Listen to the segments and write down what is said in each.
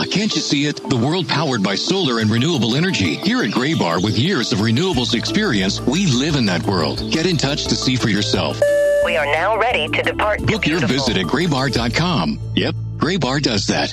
can't you see it? The world powered by solar and renewable energy. Here at Graybar, with years of renewables experience, we live in that world. Get in touch to see for yourself. We are now ready to depart. Book your visit at graybar.com. Yep, Graybar does that.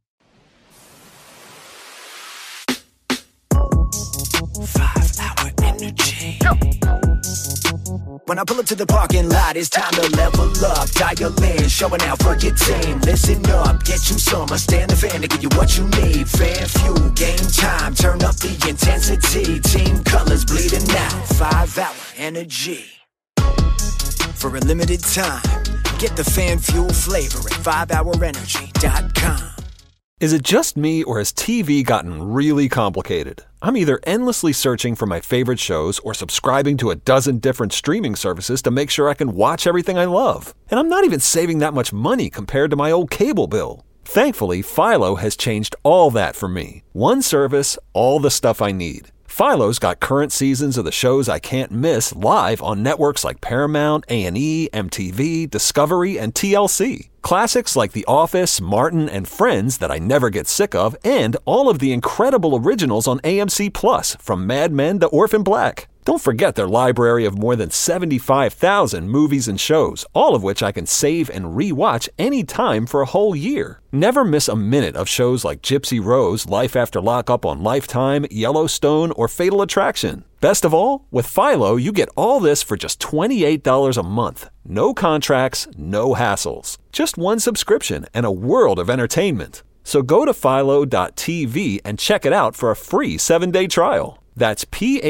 Energy. When I pull up to the parking lot, it's time to level up. Dial in, showing out for your team. Listen up, get you some. I stand the fan to give you what you need. Fan fuel, game time. Turn up the intensity. Team colors bleeding out. 5 Hour Energy. For a limited time, get the fan fuel flavor at 5hourenergy.com. Is it just me, or has TV gotten really complicated? I'm either endlessly searching for my favorite shows or subscribing to a dozen different streaming services to make sure I can watch everything I love. And I'm not even saving that much money compared to my old cable bill. Thankfully, Philo has changed all that for me. One service, all the stuff I need. Philo's got current seasons of the shows I can't miss live on networks like Paramount, A&E, MTV, Discovery, and TLC. Classics like The Office, Martin, and Friends that I never get sick of, and all of the incredible originals on AMC Plus, from Mad Men to Orphan Black. Don't forget their library of more than 75,000 movies and shows, all of which I can save and re-watch anytime for a whole year. Never miss a minute of shows like Gypsy Rose, Life After Lockup on Lifetime, Yellowstone, or Fatal Attraction. Best of all, with Philo, you get all this for just $28 a month. No contracts, no hassles. Just one subscription and a world of entertainment. So go to philo.tv and check it out for a free 7-day trial. That's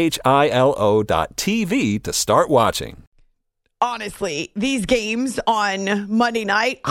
philo.tv to start watching. Honestly, these games on Monday night,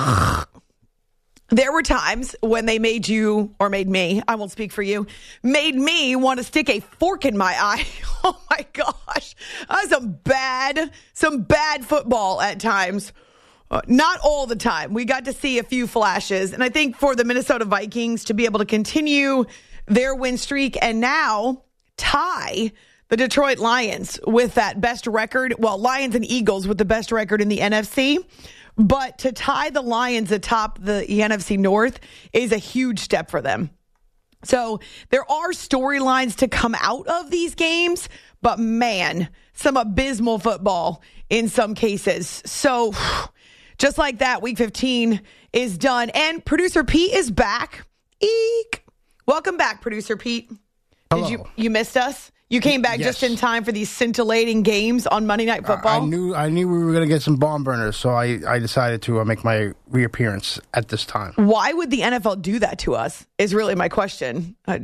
there were times when they made you, or made me, I won't speak for you, made me want to stick a fork in my eye. Oh my gosh. That was some bad football at times. Not all the time. We got to see a few flashes. And I think for the Minnesota Vikings to be able to continue their win streak and now tie the Detroit Lions with that best record. Well, Lions and Eagles with the best record in the NFC. But to tie the Lions atop the NFC North is a huge step for them. So there are storylines to come out of these games, but man, some abysmal football in some cases. So just like that, Week 15 is done. And Producer Pete is back. Eek. Welcome back, Producer Pete. Hello. You missed us? You came back just in time for these scintillating games on Monday Night Football? I knew we were going to get some barn burners, so I decided to make my reappearance at this time. Why would the NFL do that to us is really my question. I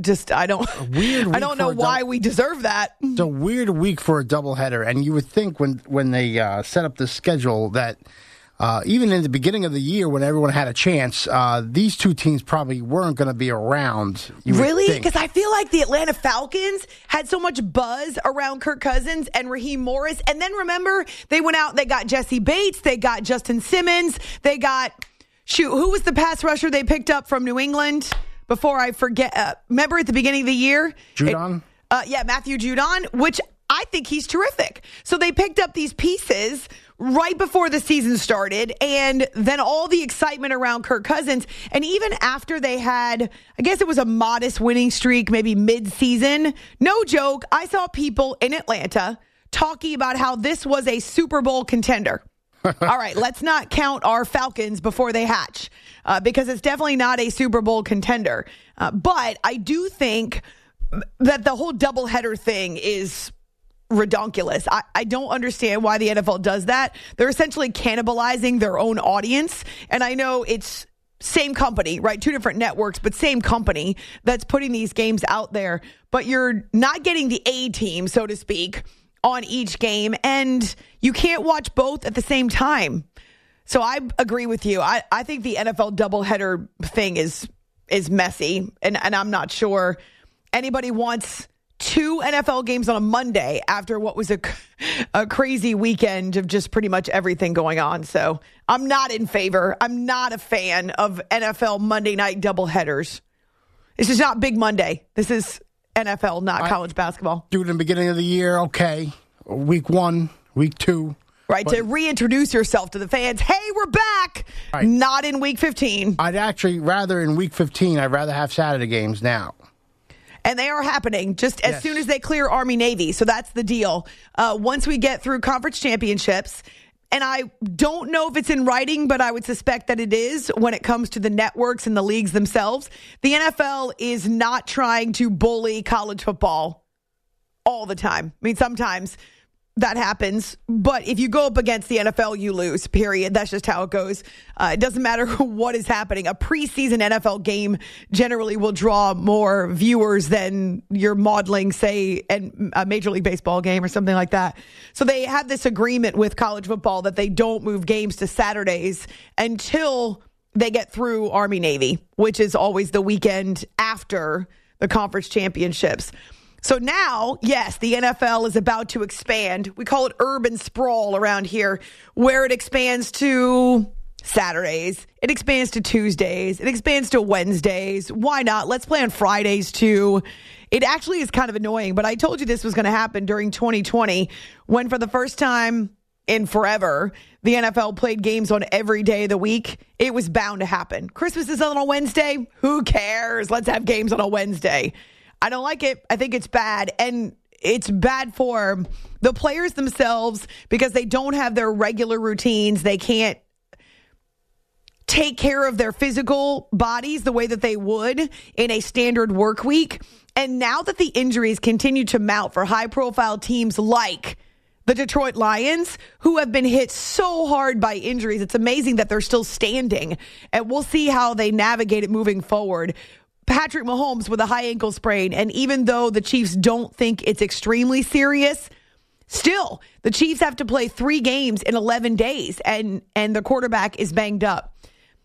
don't know why we deserve that. It's a weird week for a doubleheader, and you would think when they set up the schedule that even in the beginning of the year when everyone had a chance, these two teams probably weren't going to be around. Really? Because I feel like the Atlanta Falcons had so much buzz around Kirk Cousins and Raheem Morris. And then remember, they went out, they got Jesse Bates, they got Justin Simmons, they got, who was the pass rusher they picked up from New England? Before I forget, remember at the beginning of the year? Judon? Matthew Judon, which I think he's terrific. So they picked up these pieces right before the season started, and then all the excitement around Kirk Cousins. And even after they had, I guess it was a modest winning streak, maybe mid-season, no joke, I saw people in Atlanta talking about how this was a Super Bowl contender. All right, let's not count our Falcons before they hatch, because it's definitely not a Super Bowl contender. But I do think that the whole doubleheader thing is redonkulous. I don't understand why the NFL does that. They're essentially cannibalizing their own audience. And I know it's same company, right? Two different networks, but same company that's putting these games out there. But you're not getting the A team, so to speak, on each game. And you can't watch both at the same time. So I agree with you. I think the NFL doubleheader thing is messy. And I'm not sure anybody wants two NFL games on a Monday after what was a crazy weekend of just pretty much everything going on. So I'm not in favor. I'm not a fan of NFL Monday night doubleheaders. This is not Big Monday. This is NFL, not college basketball. Do it in the beginning of the year, okay. Week 1, week 2. Right, to reintroduce yourself to the fans. Hey, we're back. Right. Not in Week 15. I'd actually rather in Week 15, I'd rather have Saturday games now. And they are happening just as soon as they clear Army-Navy. So that's the deal. Once we get through conference championships, and I don't know if it's in writing, but I would suspect that it is when it comes to the networks and the leagues themselves. The NFL is not trying to bully college football all the time. I mean, sometimes that happens, but if you go up against the NFL, you lose, period. That's just how it goes. It doesn't matter what is happening. A preseason NFL game generally will draw more viewers than your modeling, say, a Major League Baseball game or something like that. So they have this agreement with college football that they don't move games to Saturdays until they get through Army-Navy, which is always the weekend after the conference championships. So now, yes, the NFL is about to expand. We call it urban sprawl around here, where it expands to Saturdays. It expands to Tuesdays. It expands to Wednesdays. Why not? Let's play on Fridays, too. It actually is kind of annoying, but I told you this was going to happen during 2020 when, for the first time in forever, the NFL played games on every day of the week. It was bound to happen. Christmas is on a Wednesday. Who cares? Let's have games on a Wednesday. I don't like it. I think it's bad. And it's bad for the players themselves because they don't have their regular routines. They can't take care of their physical bodies the way that they would in a standard work week. And now that the injuries continue to mount for high-profile teams like the Detroit Lions, who have been hit so hard by injuries, it's amazing that they're still standing. And we'll see how they navigate it moving forward. Patrick Mahomes with a high ankle sprain, and even though the Chiefs don't think it's extremely serious, still, the Chiefs have to play 3 games in 11 days, and the quarterback is banged up.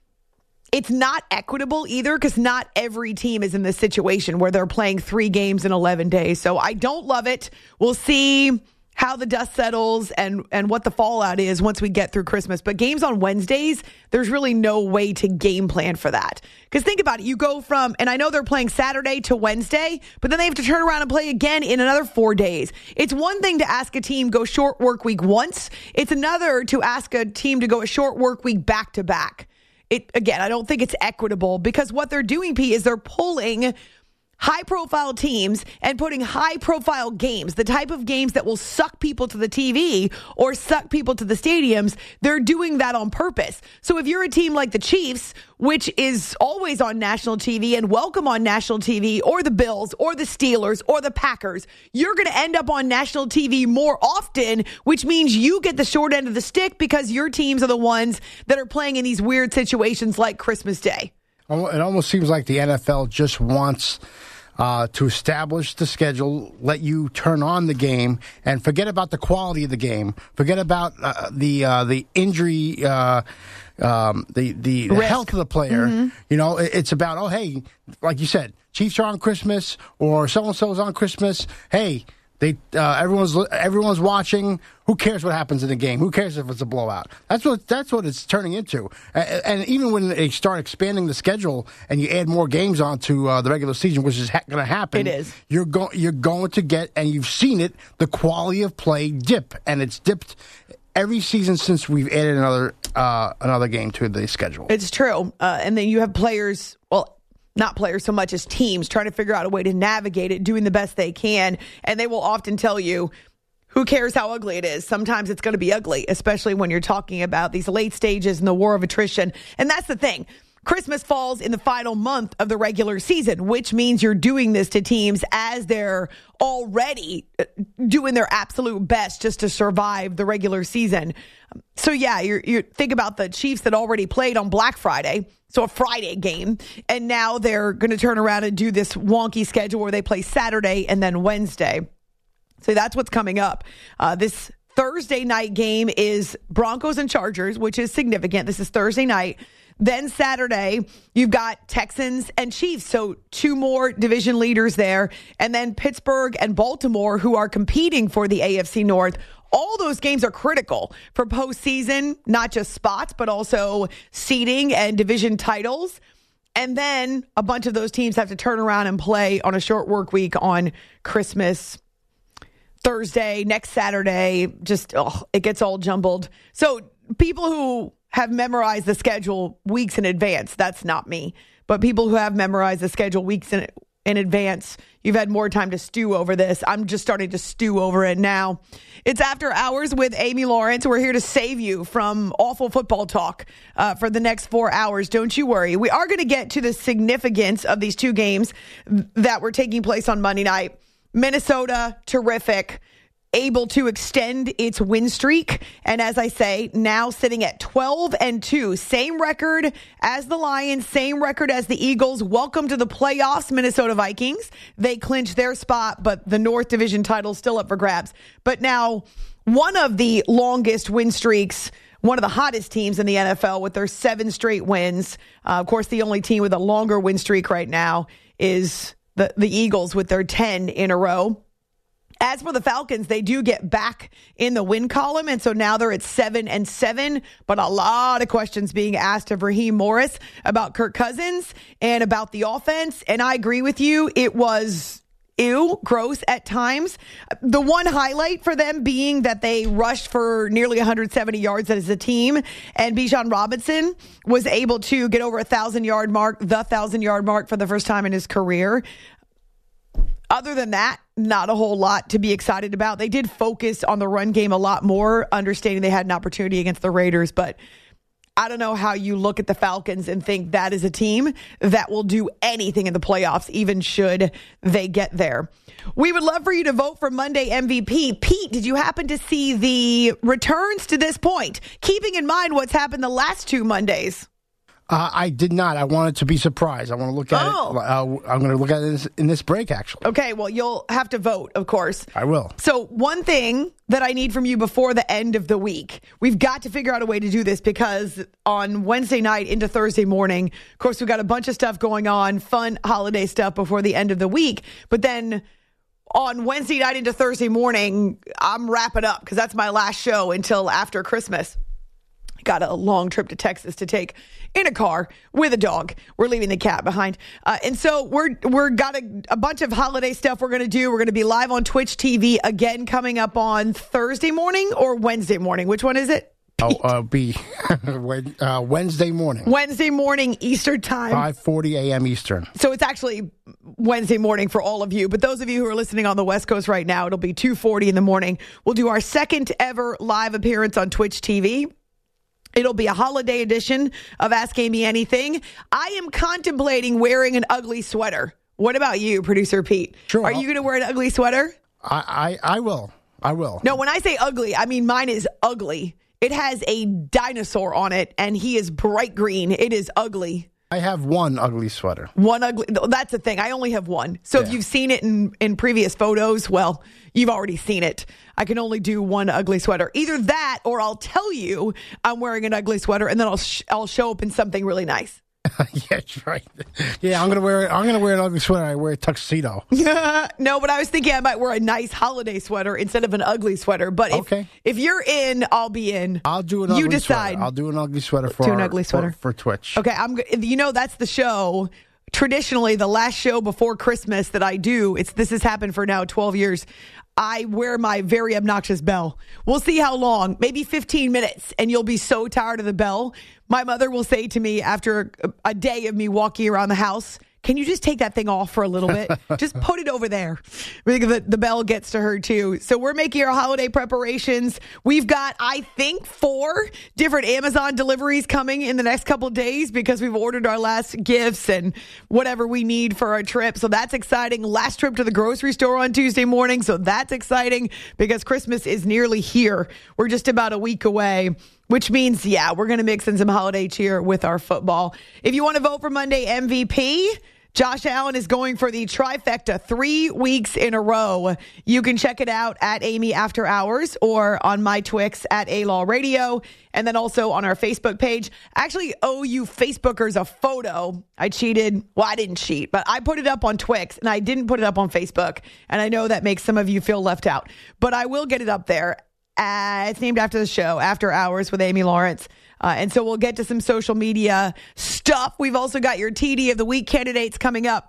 It's not equitable either because not every team is in this situation where they're playing 3 games in 11 days. So I don't love it. We'll see how the dust settles and what the fallout is once we get through Christmas. But games on Wednesdays, there's really no way to game plan for that. Because think about it. You go from, and I know they're playing Saturday to Wednesday, but then they have to turn around and play again in another 4 days. It's one thing to ask a team go short work week once. It's another to ask a team to go a short work week back to back. Again, I don't think it's equitable because what they're doing, P, is they're pulling high-profile teams and putting high-profile games, the type of games that will suck people to the TV or suck people to the stadiums, they're doing that on purpose. So if you're a team like the Chiefs, which is always on national TV and welcome on national TV, or the Bills, or the Steelers, or the Packers, you're going to end up on national TV more often, which means you get the short end of the stick because your teams are the ones that are playing in these weird situations like Christmas Day. It almost seems like the NFL just wants to establish the schedule, let you turn on the game, and forget about the quality of the game. Forget about the injury, the health of the player. Mm-hmm. You know, it's about, oh, hey, like you said, Chiefs are on Christmas or so-and-so is on Christmas. Hey, everyone's watching. Who cares what happens in the game? Who cares if it's a blowout? That's what it's turning into. And even when they start expanding the schedule and you add more games onto the regular season, which is going to happen, it is. You're going to get, and you've seen it, the quality of play dip, and it's dipped every season since we've added another game to the schedule. It's true, and then you have players. Well, not players so much as teams trying to figure out a way to navigate it, doing the best they can. And they will often tell you, who cares how ugly it is? Sometimes it's going to be ugly, especially when you're talking about these late stages and the war of attrition. And that's the thing. Christmas falls in the final month of the regular season, which means you're doing this to teams as they're already doing their absolute best just to survive the regular season. So, yeah, you think about the Chiefs that already played on Black Friday, so a Friday game, and now they're going to turn around and do this wonky schedule where they play Saturday and then Wednesday. So that's what's coming up. This Thursday night game is Broncos and Chargers, which is significant. This is Thursday night. Then Saturday, you've got Texans and Chiefs, so 2 more division leaders there. And then Pittsburgh and Baltimore, who are competing for the AFC North. All those games are critical for postseason, not just spots, but also seeding and division titles. And then a bunch of those teams have to turn around and play on a short work week on Christmas Thursday, next Saturday, just it gets all jumbled. So people who have memorized the schedule weeks in advance, that's not me. But people who have memorized the schedule weeks in advance, you've had more time to stew over this. I'm just starting to stew over it now. It's After Hours with Amy Lawrence. We're here to save you from awful football talk for the next 4 hours. Don't you worry. We are going to get to the significance of these two games that were taking place on Monday night. Minnesota, terrific, able to extend its win streak. And as I say, now sitting at 12-2, same record as the Lions, same record as the Eagles. Welcome to the playoffs, Minnesota Vikings. They clinched their spot, but the North Division title still up for grabs. But now one of the longest win streaks, one of the hottest teams in the NFL with their 7 straight wins. Of course, the only team with a longer win streak right now is the Eagles with their 10 in a row. As for the Falcons, they do get back in the win column, and so now they're at 7-7, but a lot of questions being asked of Raheem Morris about Kirk Cousins and about the offense, and I agree with you. It was gross at times. The one highlight for them being that they rushed for nearly 170 yards as a team, and Bijan Robinson was able to get over the 1,000-yard mark for the first time in his career. Other than that, not a whole lot to be excited about. They did focus on the run game a lot more, understanding they had an opportunity against the Raiders, but I don't know how you look at the Falcons and think that is a team that will do anything in the playoffs, even should they get there. We would love for you to vote for Monday MVP. Pete, did you happen to see the returns to this point? Keeping in mind what's happened the last 2 Mondays. I did not. I wanted to be surprised. I want to look at it. I'm going to look at it in this break, actually. Okay, well, you'll have to vote, of course. I will. So one thing that I need from you before the end of the week, we've got to figure out a way to do this because on Wednesday night into Thursday morning, of course, we've got a bunch of stuff going on, fun holiday stuff before the end of the week. But then on Wednesday night into Thursday morning, I'm wrapping up because that's my last show until after Christmas. Got a long trip to Texas to take in a car with a dog. We're leaving the cat behind. And so we're got a bunch of holiday stuff we're going to do. We're going to be live on Twitch TV again coming up on Thursday morning or Wednesday morning. Which one is it? Be Wednesday morning. Wednesday morning Eastern time. 5:40 a.m. Eastern. So it's actually Wednesday morning for all of you. But those of you who are listening on the West Coast right now, it'll be 2:40 in the morning. We'll do our second ever live appearance on Twitch TV. It'll be a holiday edition of Ask Amy Anything. I am contemplating wearing an ugly sweater. What about you, Producer Pete? Sure. Are you going to wear an ugly sweater? I will. I will. No, when I say ugly, I mean mine is ugly. It has a dinosaur on it, and he is bright green. It is ugly. I have one ugly sweater. One ugly. That's the thing. I only have one. So if you've seen it in previous photos, well, you've already seen it. I can only do one ugly sweater. Either that, or I'll tell you I'm wearing an ugly sweater, and then I'll show up in something really nice. Yeah, that's right. Yeah, I'm gonna wear an ugly sweater. I wear a tuxedo. No, but I was thinking I might wear a nice holiday sweater instead of an ugly sweater. But if you're in, I'll be in. I'll do an ugly sweater. You decide. I'll do an ugly sweater for Twitch. Okay, that's the show. Traditionally, the last show before Christmas that I do, this has happened for now 12 years. I wear my very obnoxious bell. We'll see how long, maybe 15 minutes, and you'll be so tired of the bell. My mother will say to me after a day of me walking around the house, can you just take that thing off for a little bit? Just put it over there. Because the bell gets to her too. So we're making our holiday preparations. We've got, I think, 4 different Amazon deliveries coming in the next couple of days because we've ordered our last gifts and whatever we need for our trip. So that's exciting. Last trip to the grocery store on Tuesday morning. So that's exciting because Christmas is nearly here. We're just about a week away. Which means, we're going to mix in some holiday cheer with our football. If you want to vote for Monday MVP, Josh Allen is going for the trifecta 3 weeks in a row. You can check it out at Amy After Hours or on my Twix at A-Law Radio, and then also on our Facebook page. I actually owe you Facebookers a photo. I cheated. Well, I didn't cheat, but I put it up on Twix, and I didn't put it up on Facebook. And I know that makes some of you feel left out, but I will get it up there. It's named after the show, After Hours with Amy Lawrence. And so we'll get to some social media stuff. We've also got your TD of the Week candidates coming up.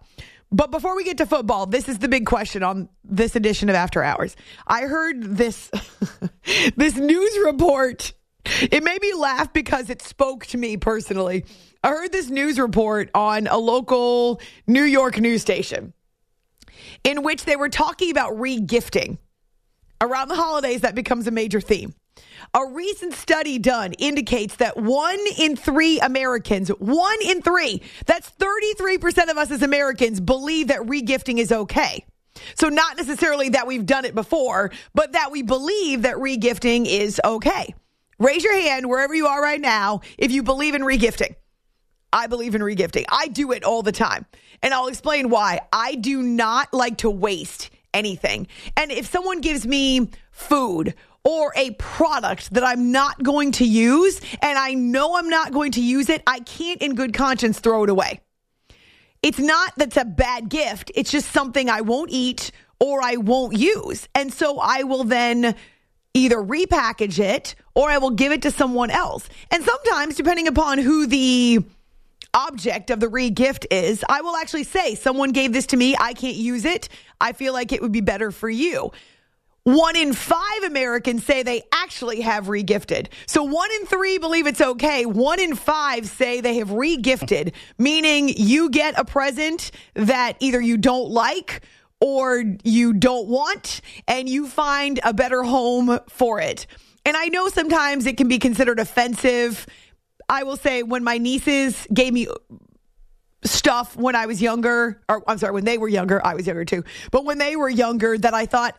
But before we get to football, this is the big question on this edition of After Hours. I heard this this news report. It made me laugh because it spoke to me personally. I heard this news report on a local New York news station in which they were talking about re-gifting. Around the holidays, that becomes a major theme. A recent study done indicates that 1 in 3 Americans, 1 in 3, that's 33% of us as Americans believe that regifting is okay. So not necessarily that we've done it before, but that we believe that regifting is okay. Raise your hand wherever you are right now if you believe in regifting. I believe in regifting. I do it all the time. And I'll explain why. I do not like to waste anything. And if someone gives me food or a product that I'm not going to use, and I know I'm not going to use it, I can't in good conscience throw it away. It's not that's a bad gift. It's just something I won't eat or I won't use. And so I will then either repackage it or I will give it to someone else. And sometimes, depending upon who the object of the re-gift is, I will actually say, someone gave this to me, I can't use it. I feel like it would be better for you. 1 in 5 Americans say they actually have re-gifted. So 1 in 3 believe it's okay. 1 in 5 say they have re-gifted, meaning you get a present that either you don't like or you don't want, and you find a better home for it. And I know sometimes it can be considered offensive. I will say when my nieces gave me stuff when I was younger, or I'm sorry, when they were younger, I was younger too, but when they were younger that I thought,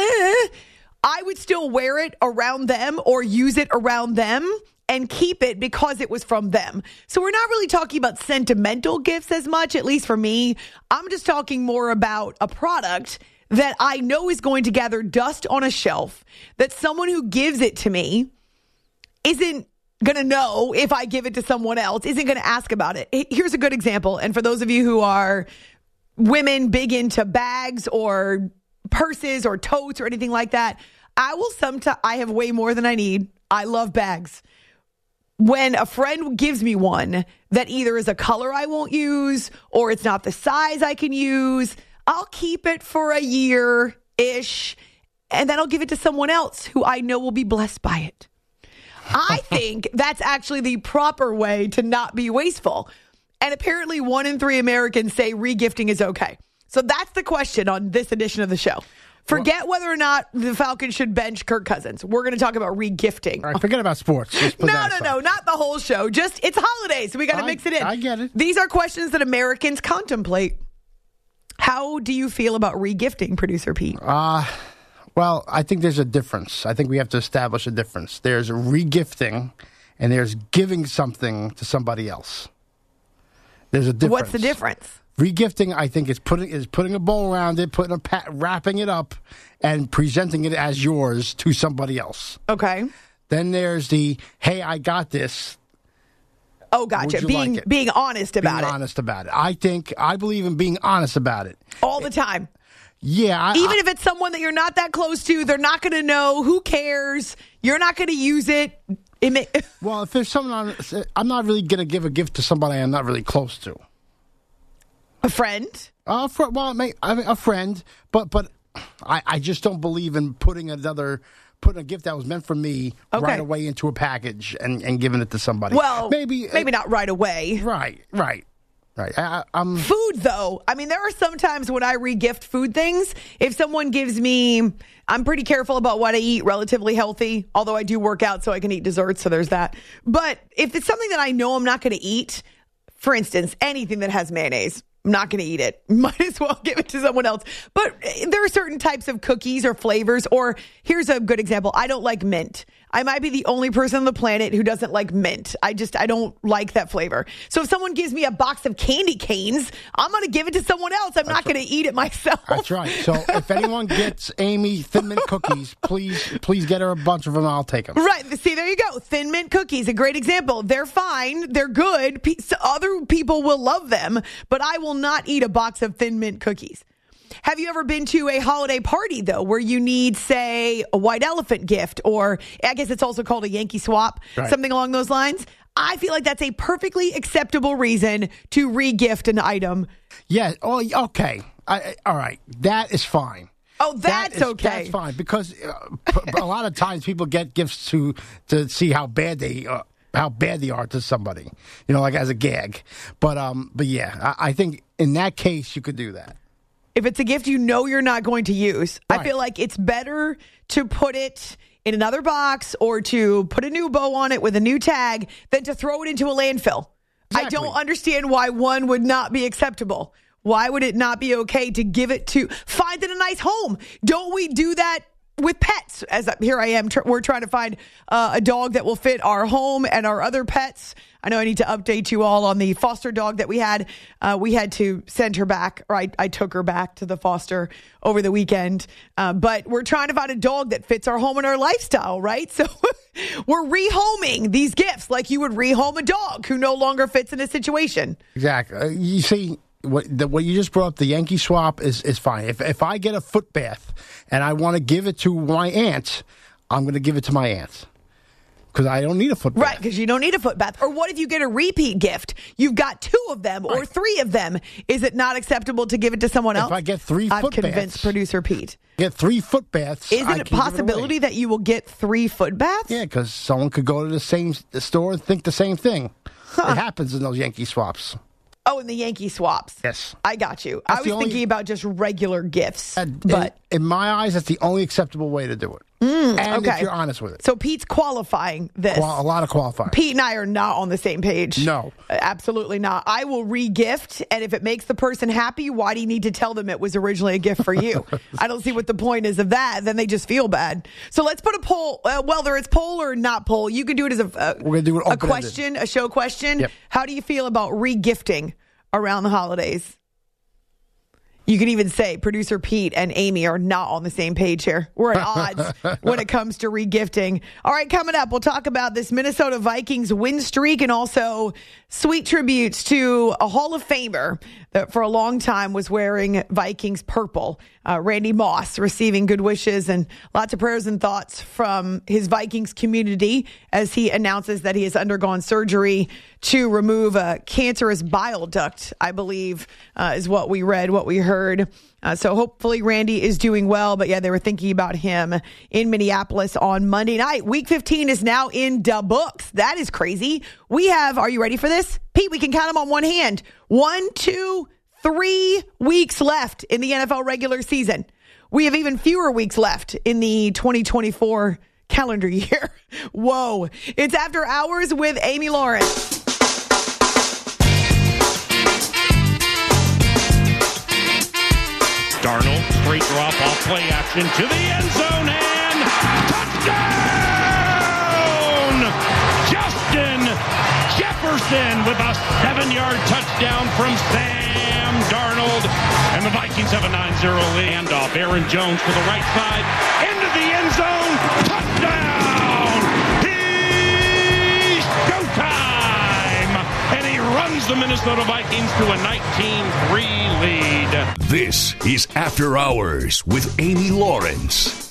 I would still wear it around them or use it around them and keep it because it was from them. So we're not really talking about sentimental gifts as much, at least for me. I'm just talking more about a product that I know is going to gather dust on a shelf, that someone who gives it to me isn't going to know if I give it to someone else, isn't going to ask about it. Here's a good example. And for those of you who are women big into bags or purses or totes or anything like that, I have way more than I need. I love bags. When a friend gives me one that either is a color I won't use or it's not the size I can use, I'll keep it for a year-ish, and then I'll give it to someone else who I know will be blessed by it. I think that's actually the proper way to not be wasteful. And apparently 1 in 3 Americans say regifting is okay. So that's the question on this edition of the show. Forget whether or not the Falcons should bench Kirk Cousins. We're going to talk about regifting. All right, forget about sports. No, not the whole show. Just, it's holidays, so we got to mix it in. I get it. These are questions that Americans contemplate. How do you feel about regifting, Producer Pete? Well, I think there's a difference. I think we have to establish a difference. There's regifting, and there's giving something to somebody else. There's a difference. What's the difference? Regifting, I think, is putting a bow around it, wrapping it up, and presenting it as yours to somebody else. Okay. Then there's the, hey, I got this. Oh, gotcha. Being honest about it. Being honest about it. I believe in being honest about it. All the time. Yeah. Even if it's someone that you're not that close to, they're not going to know. Who cares? You're not going to use it. Well, if there's someone I'm not really going to give a gift to somebody I'm not really close to. A friend? A friend, but I just don't believe in putting a gift that was meant for me right away into a package and giving it to somebody. Well, maybe not right away. Right. Food, though. I mean, there are some times when I re-gift food things. If someone gives me, I'm pretty careful about what I eat, relatively healthy, although I do work out so I can eat desserts, so there's that. But if it's something that I know I'm not going to eat, for instance, anything that has mayonnaise, I'm not going to eat it. Might as well give it to someone else. But there are certain types of cookies or flavors, or here's a good example. I don't like mint. I might be the only person on the planet who doesn't like mint. I don't like that flavor. So if someone gives me a box of candy canes, I'm going to give it to someone else. I'm not going to eat it myself. That's right. So if anyone gets Amy Thin Mint cookies, please get her a bunch of them. I'll take them. Right. See, there you go. Thin Mint cookies, a great example. They're fine. They're good. Other people will love them, but I will not eat a box of Thin Mint cookies. Have you ever been to a holiday party, though, where you need, say, a white elephant gift, or I guess it's also called a Yankee swap, something along those lines? I feel like that's a perfectly acceptable reason to re-gift an item. Yeah. Oh, okay. All right. That is fine. Oh, that's okay. That's fine because a lot of times people get gifts to see how bad they are to somebody, like as a gag. But yeah, I think in that case you could do that. If it's a gift you're not going to use, right. I feel like it's better to put it in another box or to put a new bow on it with a new tag than to throw it into a landfill. Exactly. I don't understand why one would not be acceptable. Why would it not be okay to give it to, find it a nice home? Don't we do that with pets? Here I am, we're trying to find a dog that will fit our home and our other pets. I know I need to update you all on the foster dog that we had. We had to send her back, or I took her back to the foster over the weekend. But we're trying to find a dog that fits our home and our lifestyle, right? So we're rehoming these gifts like you would rehome a dog who no longer fits in a situation. Exactly. You see, what you just brought up, the Yankee swap, is fine. If I get a foot bath and I want to give it to my aunt, I'm going to give it to my aunt. Because I don't need a foot bath. Right, because you don't need a foot bath. Or what if you get a repeat gift? You've got 2 of them or 3 of them. Is it not acceptable to give it to someone else? If I get 3 foot baths. I've convinced producer Pete. Get 3 foot baths. Is it a possibility that you will get 3 foot baths? Yeah, because someone could go to the same store and think the same thing. It happens in those Yankee swaps. Oh, in the Yankee swaps. Yes. I got you. I was thinking about just regular gifts. But in my eyes, that's the only acceptable way to do it. And if you're honest with it. So Pete's qualifying this. A lot of qualifying. Pete and I are not on the same page. No. Absolutely not. I will re-gift, and if it makes the person happy, why do you need to tell them it was originally a gift for you? I don't see what the point is of that. Then they just feel bad. So let's put a poll. Whether it's poll or not poll, you can do it as we're gonna do it a question, a show question. Yep. How do you feel about re-gifting around the holidays? You can even say producer Pete and Amy are not on the same page here. We're at odds when it comes to regifting. All right, coming up, we'll talk about this Minnesota Vikings win streak and also sweet tributes to a Hall of Famer that for a long time was wearing Vikings purple. Randy Moss receiving good wishes and lots of prayers and thoughts from his Vikings community as he announces that he has undergone surgery to remove a cancerous bile duct, I believe, is what we read, what we heard. So hopefully Randy is doing well. But yeah, they were thinking about him in Minneapolis on Monday night. Week 15 is now in the books. That is crazy. We have, are you ready for this? Pete, we can count them on one hand. 1, 2, 3 weeks left in the NFL regular season. We have even fewer weeks left in the 2024 calendar year. Whoa. It's After Hours with Amy Lawrence. Darnold, straight drop off play action to the end zone and touchdown! Justin Jefferson with a 7-yard touchdown from Sam Darnold. And the Vikings have a 9-0 lead. Handoff, Aaron Jones to the right side, into the end zone, touchdown! He's showtime! And he runs the Minnesota Vikings to a 19-3 lead. This is After Hours with Amy Lawrence.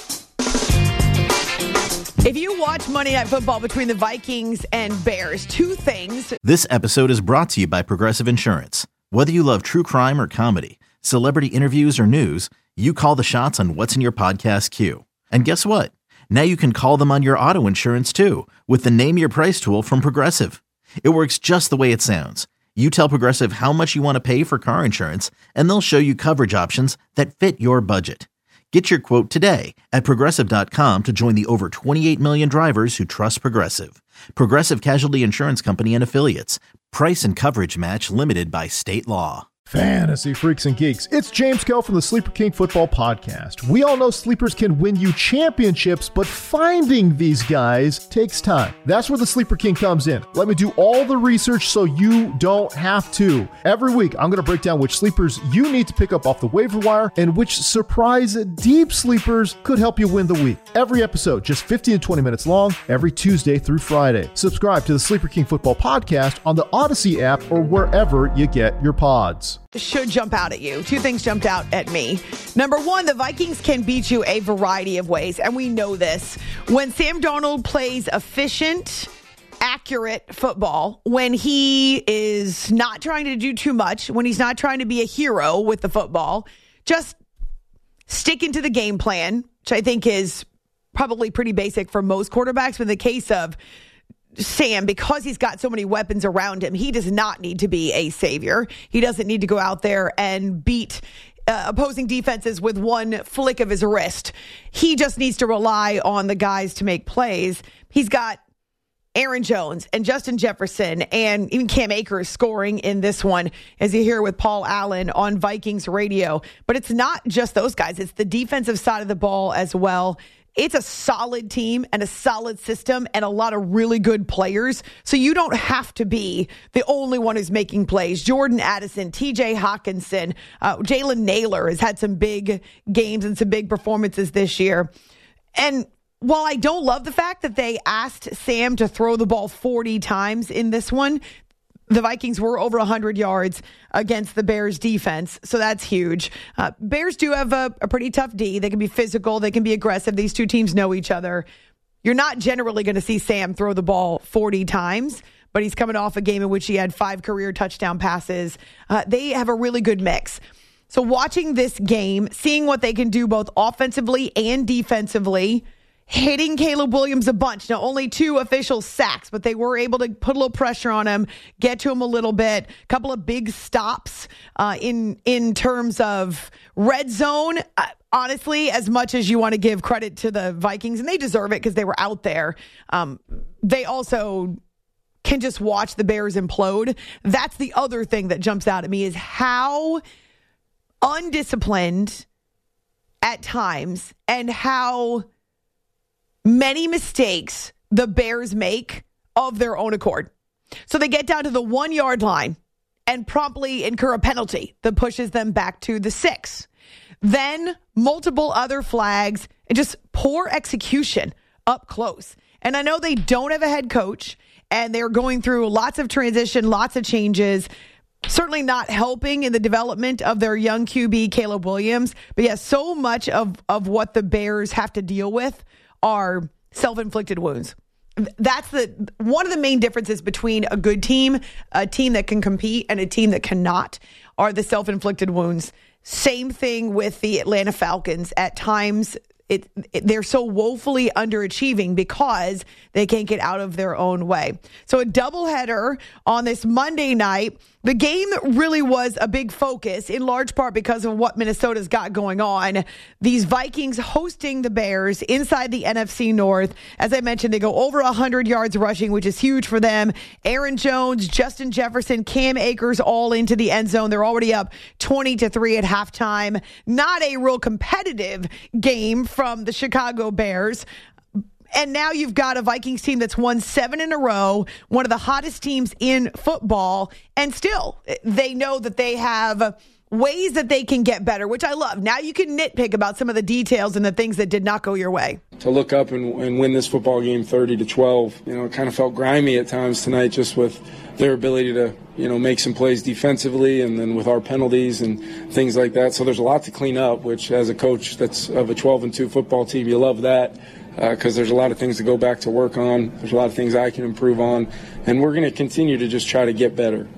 If you watch Monday Night Football between the Vikings and Bears, 2 things. This episode is brought to you by Progressive Insurance. Whether you love true crime or comedy, celebrity interviews or news, you call the shots on what's in your podcast queue. And guess what? Now you can call them on your auto insurance too with the Name Your Price tool from Progressive. It works just the way it sounds. You tell Progressive how much you want to pay for car insurance, and they'll show you coverage options that fit your budget. Get your quote today at Progressive.com to join the over 28 million drivers who trust Progressive. Progressive Casualty Insurance Company and Affiliates. Price and coverage match limited by state law. Fantasy freaks and geeks, it's James Kell from the Sleeper King Football Podcast. We all know sleepers can win you championships, but finding these guys takes time. That's where the Sleeper King comes in. Let me do all the research so you don't have to. Every week, I'm going to break down which sleepers you need to pick up off the waiver wire and which surprise deep sleepers could help you win the week. Every episode, just 15 to 20 minutes long, every Tuesday through Friday. Subscribe to the Sleeper King Football Podcast on the Odyssey app or wherever you get your pods. Should jump out at you. 2 things jumped out at me. Number 1, the Vikings can beat you a variety of ways, and we know this. When Sam Darnold plays efficient, accurate football, when he is not trying to do too much, when he's not trying to be a hero with the football, just sticking to the game plan, which I think is probably pretty basic for most quarterbacks. But in the case of Sam, because he's got so many weapons around him, he does not need to be a savior. He doesn't need to go out there and beat opposing defenses with one flick of his wrist. He just needs to rely on the guys to make plays. He's got Aaron Jones and Justin Jefferson and even Cam Akers scoring in this one, as you hear with Paul Allen on Vikings radio. But it's not just those guys. It's the defensive side of the ball as well. It's a solid team and a solid system and a lot of really good players. So you don't have to be the only one who's making plays. Jordan Addison, TJ Hawkinson, Jalen Naylor has had some big games and some big performances this year. And while I don't love the fact that they asked Sam to throw the ball 40 times in this one, the Vikings were over 100 yards against the Bears defense, so that's huge. Bears do have a pretty tough D. They can be physical. They can be aggressive. These two teams know each other. You're not generally going to see Sam throw the ball 40 times, but he's coming off a game in which he had 5 career touchdown passes. They have a really good mix. So watching this game, seeing what they can do both offensively and defensively, hitting Caleb Williams a bunch. Now, only 2 official sacks, but they were able to put a little pressure on him, get to him a little bit. A couple of big stops in terms of red zone. Honestly, as much as you want to give credit to the Vikings, and they deserve it because they were out there, they also can just watch the Bears implode. That's the other thing that jumps out at me, is how undisciplined at times and how many mistakes the Bears make of their own accord. So they get down to the 1 yard line and promptly incur a penalty that pushes them back to the 6. Then multiple other flags and just poor execution up close. And I know they don't have a head coach and they're going through lots of transition, lots of changes, certainly not helping in the development of their young QB, Caleb Williams. But yeah, so much of what the Bears have to deal with are self-inflicted wounds. That's one of the main differences between a good team, a team that can compete, and a team that cannot, are the self-inflicted wounds. Same thing with the Atlanta Falcons. At times, they're so woefully underachieving because they can't get out of their own way. So a doubleheader on this Monday night. The game really was a big focus, in large part because of what Minnesota's got going on. These Vikings hosting the Bears inside the NFC North. As I mentioned, they go over 100 yards rushing, which is huge for them. Aaron Jones, Justin Jefferson, Cam Akers all into the end zone. They're already up 20-3 at halftime. Not a real competitive game from the Chicago Bears. And now you've got a Vikings team that's won 7 in a row, one of the hottest teams in football, and still they know that they have ways that they can get better, which I love. Now you can nitpick about some of the details and the things that did not go your way. To look up and win this football game 30-12, it kind of felt grimy at times tonight, just with their ability to, make some plays defensively, and then with our penalties and things like that. So there's a lot to clean up, which as a coach that's of a 12-2 football team, you love that. Because there's a lot of things to go back to work on. There's a lot of things I can improve on. And we're going to continue to just try to get better.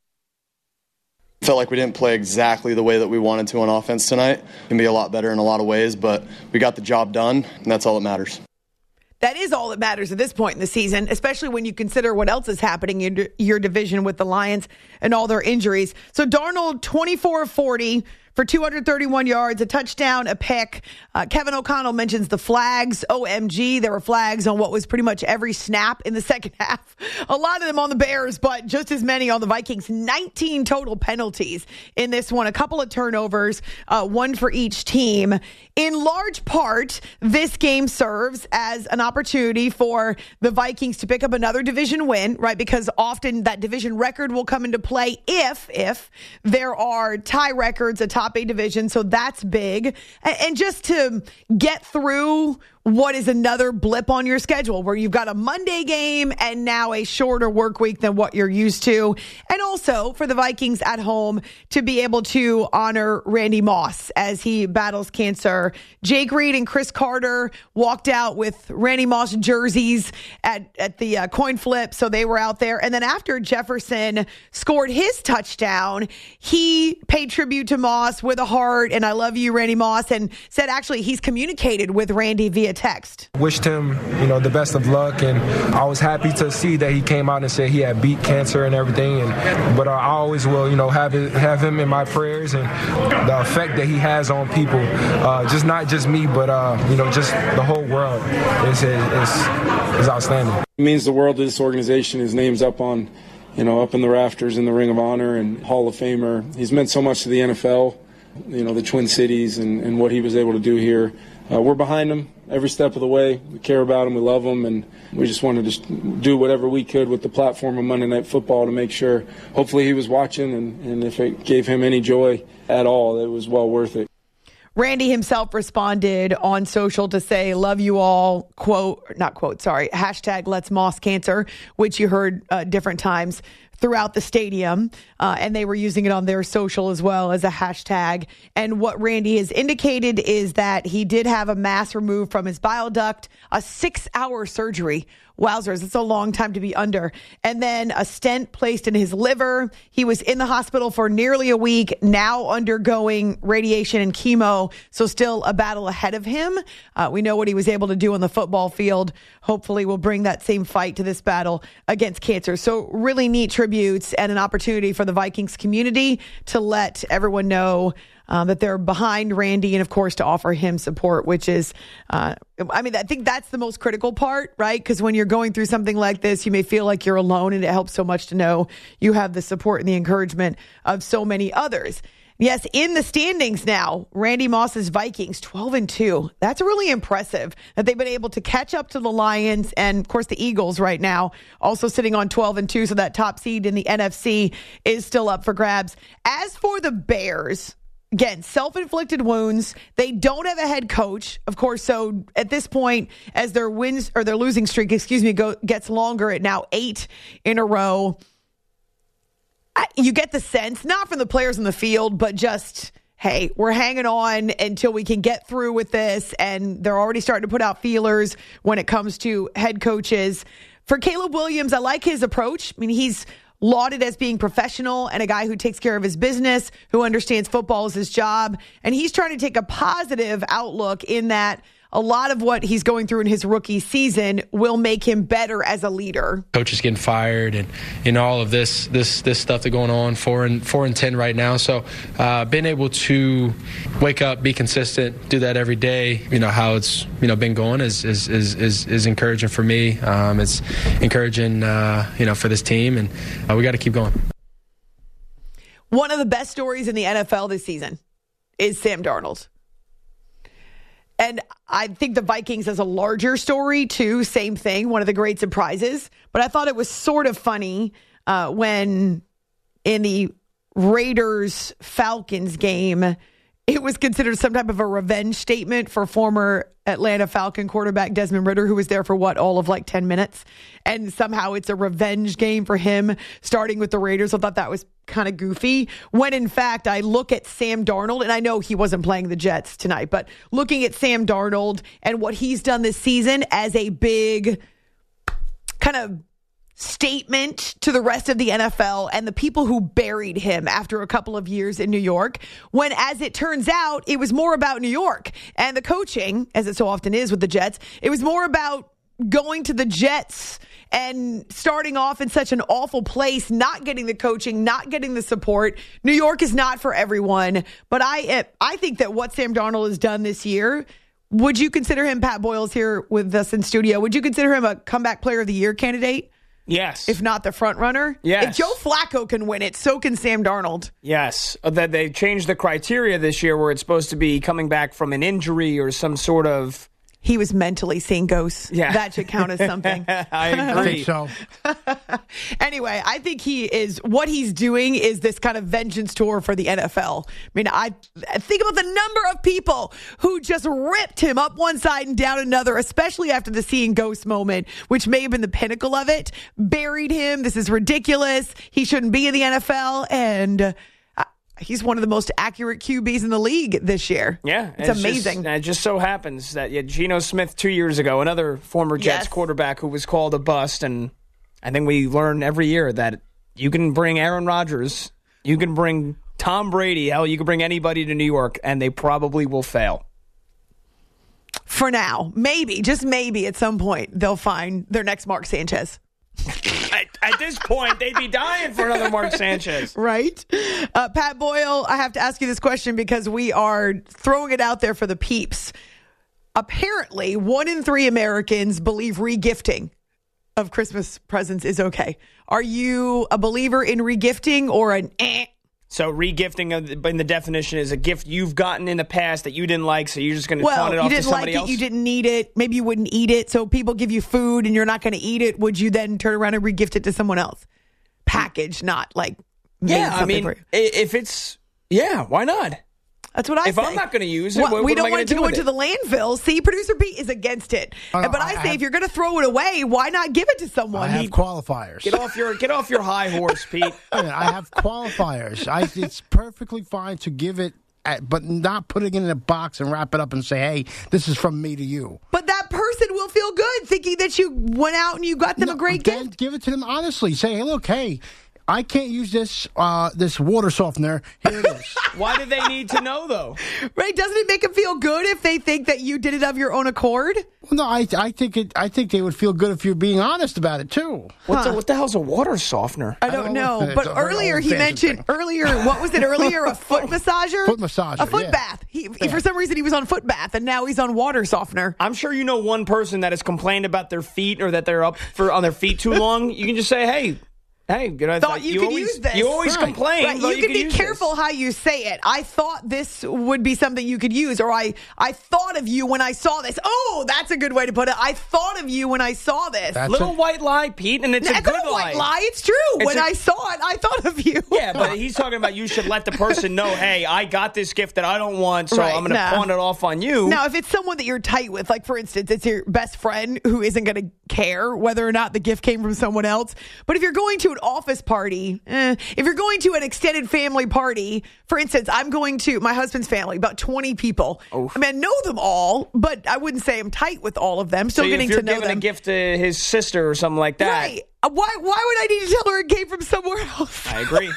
Felt like we didn't play exactly the way that we wanted to on offense tonight. It can be a lot better in a lot of ways, but we got the job done, and that's all that matters. That is all that matters at this point in the season, especially when you consider what else is happening in your division with the Lions and all their injuries. So Darnold, 24-40 for 231 yards, a touchdown, a pick. Kevin O'Connell mentions the flags. OMG, there were flags on what was pretty much every snap in the second half. A lot of them on the Bears, but just as many on the Vikings. 19 total penalties in this one. A couple of turnovers, one for each team. In large part, this game serves as an opportunity for the Vikings to pick up another division win, right? Because often that division record will come into play if there are tie records, a top 8 division. So that's big. And just to get through what is another blip on your schedule where you've got a Monday game and now a shorter work week than what you're used to. And also for the Vikings at home to be able to honor Randy Moss as he battles cancer. Jake Reed and Chris Carter walked out with Randy Moss jerseys at the coin flip, so they were out there. And then after Jefferson scored his touchdown, he paid tribute to Moss with a heart and I love you, Randy Moss, and said actually he's communicated with Randy via text. Wished him, the best of luck, and I was happy to see that he came out and said he had beat cancer and everything. But I always will, have him in my prayers and the effect that he has on people, just not just me, but just the whole world is outstanding. It means the world to this organization. His name's up on, up in the rafters in the Ring of Honor and Hall of Famer. He's meant so much to the NFL, the Twin Cities and what he was able to do here. We're behind him every step of the way. We care about him. We love him. And we just wanted to do whatever we could with the platform of Monday Night Football to make sure, hopefully he was watching, and if it gave him any joy at all, it was well worth it. Randy himself responded on social to say, love you all, hashtag Let's Moss Cancer, which you heard different times throughout the stadium. And they were using it on their social as well as a hashtag. And what Randy has indicated is that he did have a mass removed from his bile duct, a 6-hour surgery. Wowzers, it's a long time to be under. And then a stent placed in his liver. He was in the hospital for nearly a week, now undergoing radiation and chemo. So still a battle ahead of him. We know what he was able to do on the football field. Hopefully we'll bring that same fight to this battle against cancer. So really neat tributes and an opportunity for the Vikings community to let everyone know that they're behind Randy and, of course, to offer him support, which is, I think that's the most critical part, right? Because when you're going through something like this, you may feel like you're alone, and it helps so much to know you have the support and the encouragement of so many others. Yes, in the standings now, Randy Moss's Vikings 12-2. That's really impressive that they've been able to catch up to the Lions and, of course, the Eagles right now, also sitting on 12-2. So that top seed in the NFC is still up for grabs. As for the Bears, again, self-inflicted wounds. They don't have a head coach, of course. So at this point, as their losing streak, gets longer at now 8 in a row, you get the sense, not from the players on the field, but just, hey, we're hanging on until we can get through with this. And they're already starting to put out feelers when it comes to head coaches. For Caleb Williams, I like his approach. He's lauded as being professional and a guy who takes care of his business, who understands football is his job. And he's trying to take a positive outlook in that a lot of what he's going through in his rookie season will make him better as a leader. Coaches getting fired and all of this stuff that's going on, 4-10 right now. So being able to wake up, be consistent, do that every day, how it's been going is encouraging for me. It's encouraging for this team, and we got to keep going. One of the best stories in the NFL this season is Sam Darnold. And I think the Vikings as a larger story, too, same thing, one of the great surprises. But I thought it was sort of funny when in the Raiders-Falcons game, it was considered some type of a revenge statement for former Atlanta Falcon quarterback Desmond Ridder, who was there for all of 10 minutes. And somehow it's a revenge game for him starting with the Raiders. I thought that was kind of goofy. When in fact, I look at Sam Darnold, and I know he wasn't playing the Jets tonight, but looking at Sam Darnold and what he's done this season as a big kind of statement to the rest of the NFL and the people who buried him after a couple of years in New York, when, as it turns out, it was more about New York and the coaching, as it so often is with the Jets. It was more about going to the Jets and starting off in such an awful place, not getting the coaching, not getting the support. New York is not for everyone, but I think that what Sam Darnold has done this year, would you consider him, Pat Boyle's here with us in studio, would you consider him a comeback player of the year candidate? Yes. If not the front runner? Yes. If Joe Flacco can win it, so can Sam Darnold. Yes. That they changed the criteria this year where it's supposed to be coming back from an injury or some sort of he was mentally seeing ghosts. Yeah. That should count as something. I agree. I think so. Anyway, I think what he's doing is this kind of vengeance tour for the NFL. I mean, I think about the number of people who just ripped him up one side and down another, especially after the seeing ghosts moment, which may have been the pinnacle of it. Buried him. This is ridiculous. He shouldn't be in the NFL. And he's one of the most accurate QBs in the league this year. Yeah. It's amazing. It just so happens that Geno Smith 2 years ago, another former Jets quarterback who was called a bust. And I think we learn every year that you can bring Aaron Rodgers, you can bring Tom Brady, hell, you can bring anybody to New York, and they probably will fail. For now. Maybe, just maybe at some point, they'll find their next Mark Sanchez. At this point, they'd be dying for another Mark Sanchez. Right? Pat Boyle, I have to ask you this question because we are throwing it out there for the peeps. Apparently, 1 in 3 Americans believe regifting of Christmas presents is okay. Are you a believer in regifting or an So regifting in the definition is a gift you've gotten in the past that you didn't like, so you're just going to pawn it off to somebody else? You didn't need it. Maybe you wouldn't eat it. So people give you food and you're not going to eat it. Would you then turn around and regift it to someone else? Package, not like if it's, why not? That's what I say. If I'm not going to use it, what we am don't I want it to go into the landfill. See, Producer Pete is against it. But I say if you're going to throw it away, why not give it to someone? I have qualifiers. Get off your high horse, Pete. I have qualifiers. It's perfectly fine to give it, but not put it in a box and wrap it up and say, hey, this is from me to you. But that person will feel good thinking that you went out and you got them a great gift. Give it to them honestly. Say, hey, look, I can't use this water softener. Here it is. Why do they need to know, though? Right? Doesn't it make them feel good if they think that you did it of your own accord? Well, no, I think they would feel good if you're being honest about it too. What the hell's a water softener? I don't know. But earlier he mentioned what was it earlier? A foot massager? Foot massager. A foot bath. He for some reason he was on foot bath and now he's on water softener. I'm sure you know one person that has complained about their feet or that they're up on their feet too long. You can just say, hey, I thought you could use this. You always complain. Right. You can be careful how you say it. I thought this would be something you could use, or I thought of you when I saw this. Oh, that's a good way to put it. I thought of you when I saw this. Little white lie, Pete, and it's a good white lie. It's true. When I saw it, I thought of you. Yeah, but he's talking about you should let the person know, hey, I got this gift that I don't want, so I'm going to pawn it off on you. Now, if it's someone that you're tight with, like for instance, it's your best friend who isn't going to care whether or not the gift came from someone else. But if you're going to an office party, if you're going to an extended family party, for instance, I'm going to my husband's family, about 20 people. Oof. I mean, I know them all, but I wouldn't say I'm tight with all of them. Still getting to know them. If you're giving a gift to his sister or something like that. Right. Why would I need to tell her it came from somewhere else? I agree.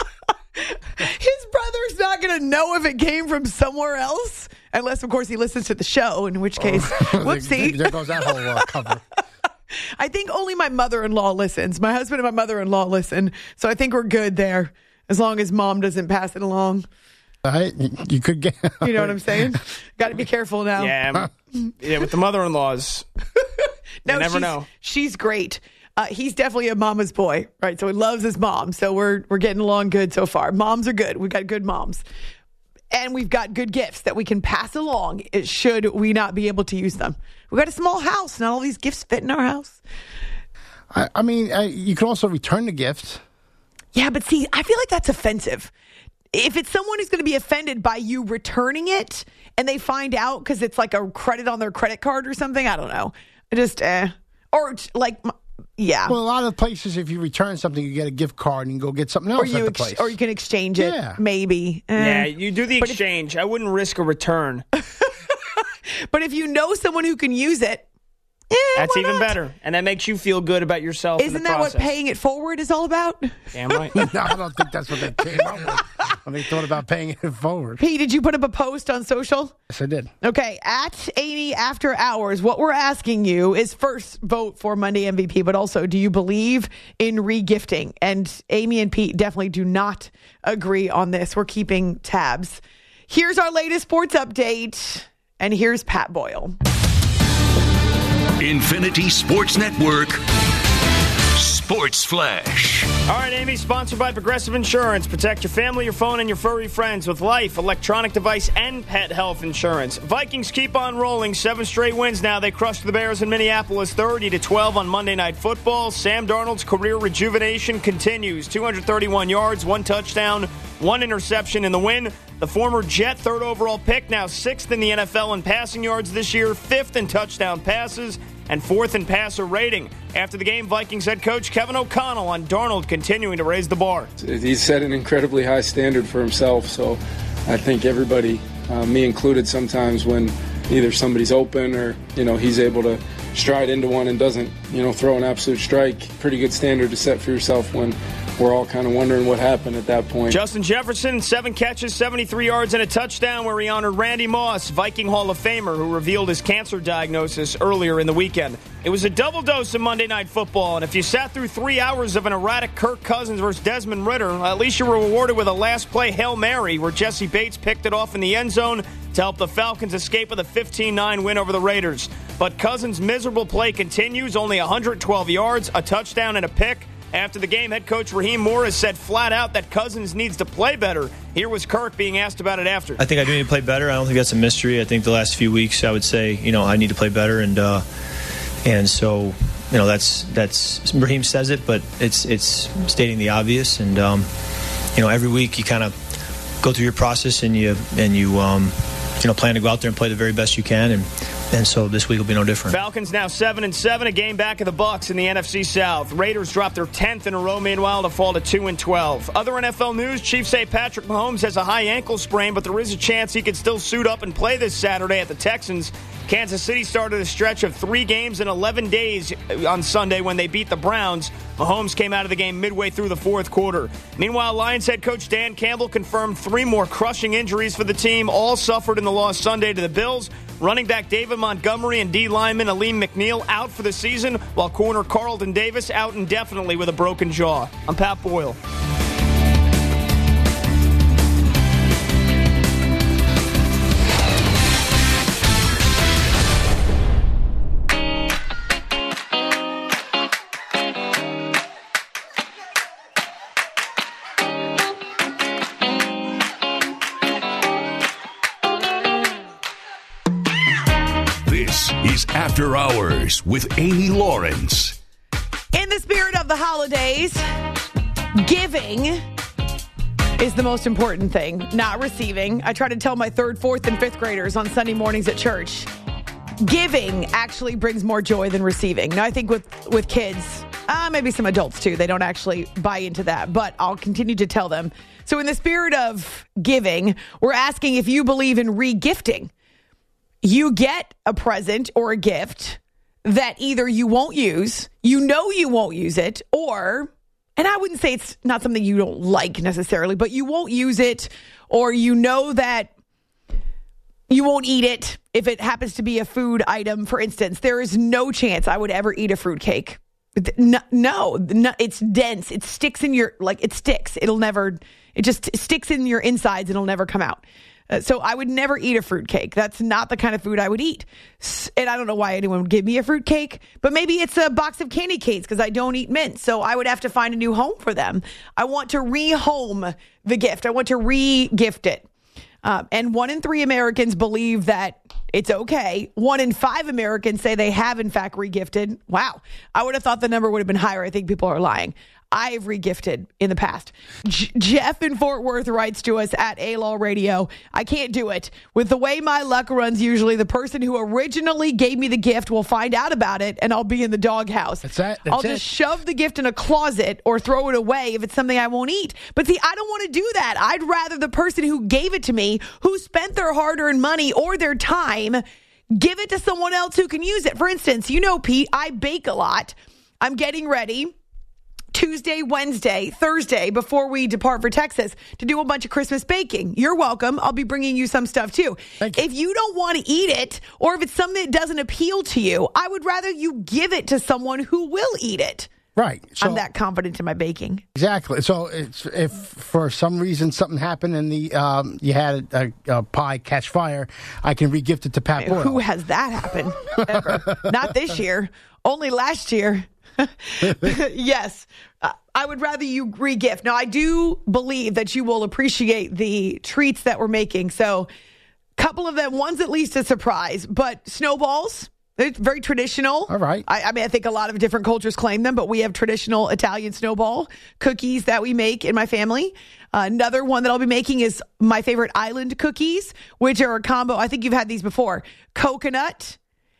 His brother's not going to know if it came from somewhere else, unless, of course, he listens to the show, in which case, whoopsie. There goes that whole cover. I think only my mother-in-law listens. My husband and my mother-in-law listen. So I think we're good there, as long as mom doesn't pass it along. You could get... You know what I'm saying? Got to be careful now. Yeah, with the mother-in-laws. No, you never know. She's great. He's definitely a mama's boy, right? So he loves his mom. So we're getting along good so far. Moms are good. We've got good moms. And we've got good gifts that we can pass along should we not be able to use them. We've got a small house. Not all these gifts fit in our house. I mean, you can also return the gift. Yeah, but see, I feel like that's offensive. If it's someone who's going to be offended by you returning it and they find out because it's like a credit on their credit card or something, I don't know. Or like... Yeah. Well, a lot of places, if you return something, you get a gift card and you go get something else at the place. Or you can exchange it, maybe. Yeah, you do the exchange. I wouldn't risk a return. But if you know someone who can use it, that's even better. And that makes you feel good about yourself. Isn't that what paying it forward is all about? Damn right. No, I don't think that's what they came up with when they thought about paying it forward. Pete, did you put up a post on social? Yes, I did. Okay, at Amy After Hours, what we're asking you is first vote for Monday MVP, but also do you believe in regifting? And Amy and Pete definitely do not agree on this. We're keeping tabs. Here's our latest sports update, and here's Pat Boyle. Infinity Sports Network Sports Flash. All right, Amy, sponsored by Progressive Insurance. Protect your family, your phone, and your furry friends with life, electronic device, and pet health insurance. Vikings keep on rolling. 7 straight wins now. They crushed the Bears in Minneapolis 30-12 on Monday Night Football. Sam Darnold's career rejuvenation continues. 231 yards, 1 touchdown, 1 interception in the win. The former Jet third overall pick, now 6th in the NFL in passing yards this year, 5th in touchdown passes, and 4th in passer rating. After the game, Vikings head coach Kevin O'Connell on Darnold continuing to raise the bar. He's set an incredibly high standard for himself, so I think everybody, me included, sometimes when either somebody's open or, he's able to stride into one and doesn't, throw an absolute strike. Pretty good standard to set for yourself when we're all kind of wondering what happened at that point. Justin Jefferson, 7 catches, 73 yards, and a touchdown, where he honored Randy Moss, Viking Hall of Famer, who revealed his cancer diagnosis earlier in the weekend. It was a double dose of Monday Night Football, and if you sat through 3 hours of an erratic Kirk Cousins versus Desmond Ridder, at least you were rewarded with a last-play Hail Mary, where Jesse Bates picked it off in the end zone to help the Falcons escape with a 15-9 win over the Raiders. But Cousins' miserable play continues, only 112 yards, a touchdown, and a pick. After the game, head coach Raheem Morris said flat out that Cousins needs to play better. Here was Kirk being asked about it after. I think I do need to play better. I don't think that's a mystery. I think the last few weeks I would say, I need to play better, and so, that's Raheem says it, but it's stating the obvious. And every week you kind of go through your process and you plan to go out there and play the very best you can, and so this week will be no different. Falcons now 7-7, a game back of the Bucs in the NFC South. Raiders dropped their 10th in a row, meanwhile, to fall to 2-12. Other NFL news: Chiefs say Patrick Mahomes has a high ankle sprain, but there is a chance he could still suit up and play this Saturday at the Texans. Kansas City started a stretch of 3 games in 11 days on Sunday when they beat the Browns. Mahomes came out of the game midway through the fourth quarter. Meanwhile, Lions head coach Dan Campbell confirmed 3 more crushing injuries for the team, all suffered in the loss Sunday to the Bills. Running back David Montgomery and D lineman Aleem McNeil out for the season, while corner Carlton Davis out indefinitely with a broken jaw. I'm Pat Boyle. After Hours with Amy Lawrence. In the spirit of the holidays, giving is the most important thing, not receiving. I try to tell my 3rd, 4th, and 5th graders on Sunday mornings at church, giving actually brings more joy than receiving. Now, I think with kids, maybe some adults too, they don't actually buy into that, but I'll continue to tell them. So in the spirit of giving, we're asking if you believe in re-gifting. You get a present or a gift that either you won't use, you won't use it, or, and I wouldn't say it's not something you don't like necessarily, but you won't use it, or that you won't eat it if it happens to be a food item. For instance, there is no chance I would ever eat a fruitcake. No, it's dense. It sticks in your, it sticks. It just sticks in your insides. It'll never come out. So I would never eat a fruitcake. That's not the kind of food I would eat. And I don't know why anyone would give me a fruitcake, but maybe it's a box of candy canes because I don't eat mint. So I would have to find a new home for them. I want to rehome the gift. I want to re-gift it. And 1 in 3 Americans believe that it's okay. 1 in 5 Americans say they have, in fact, re-gifted. Wow. I would have thought the number would have been higher. I think people are lying. I've re-gifted in the past. Jeff in Fort Worth writes to us at A-Law Radio, I can't do it. With the way my luck runs, usually the person who originally gave me the gift will find out about it, and I'll be in the doghouse. I'll just shove the gift in a closet or throw it away if it's something I won't eat. But see, I don't want to do that. I'd rather the person who gave it to me, who spent their hard-earned money or their time, give it to someone else who can use it. For instance, Pete, I bake a lot. I'm getting ready Tuesday, Wednesday, Thursday, before we depart for Texas to do a bunch of Christmas baking. You're welcome. I'll be bringing you some stuff too. If you don't want to eat it, or if it's something that doesn't appeal to you, I would rather you give it to someone who will eat it. Right. So, I'm that confident in my baking. Exactly. So if for some reason something happened and you had a pie catch fire, I can re-gift it to Pat Boyle. Who has that happen? Ever. Not this year. Only last year. Yes. I would rather you re-gift. Now, I do believe that you will appreciate the treats that we're making. So, a couple of them, one's at least a surprise, but snowballs. It's very traditional. All right. I mean, I think a lot of different cultures claim them, but we have traditional Italian snowball cookies that we make in my family. Another one that I'll be making is my favorite island cookies, which are a combo. I think you've had these before. Coconut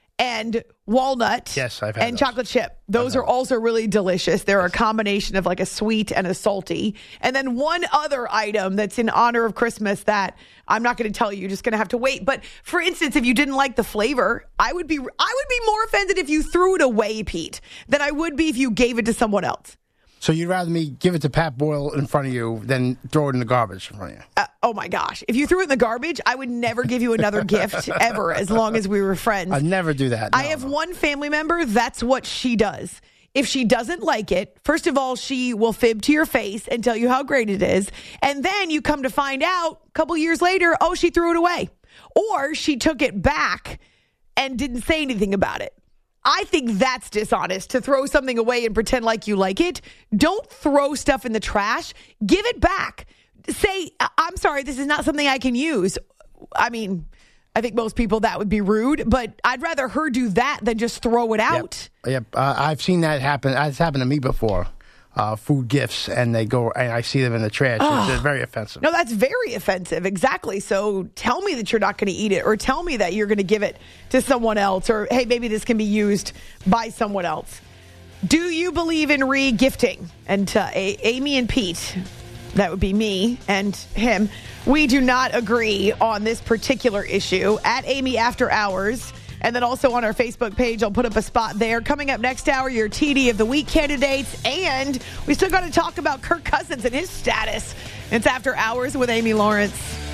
and walnut. Yes, I've had and those. Chocolate chip. Those are also really delicious. They're a combination of like a sweet and a salty. And then one other item that's in honor of Christmas that I'm not going to tell you. You're just going to have to wait. But for instance, if you didn't like the flavor, I would be more offended if you threw it away, Pete, than I would be if you gave it to someone else. So you'd rather me give it to Pat Boyle in front of you than throw it in the garbage in front of you? Oh, my gosh. If you threw it in the garbage, I would never give you another gift ever as long as we were friends. I'd never do that. I have one family member, that's what she does. If she doesn't like it, first of all, she will fib to your face and tell you how great it is. And then you come to find out a couple years later, oh, she threw it away. Or she took it back and didn't say anything about it. I think that's dishonest to throw something away and pretend like you like it. Don't throw stuff in the trash. Give it back. Say, I'm sorry, this is not something I can use. I mean, I think most people that would be rude, but I'd rather her do that than just throw it out. Yep. I've seen that happen. It's happened to me before. Food gifts, and they go, and I see them in the trash. It's very offensive. No, that's very offensive. Exactly. So tell me that you're not going to eat it, or tell me that you're going to give it to someone else, or hey, maybe this can be used by someone else. Do you believe in re-gifting? And Amy and Pete, that would be me and him, we do not agree on this particular issue. At Amy After Hours. And then also on our Facebook page, I'll put up a spot there. Coming up next hour, your TD of the Week candidates. And we still got to talk about Kirk Cousins and his status. It's After Hours with Amy Lawrence.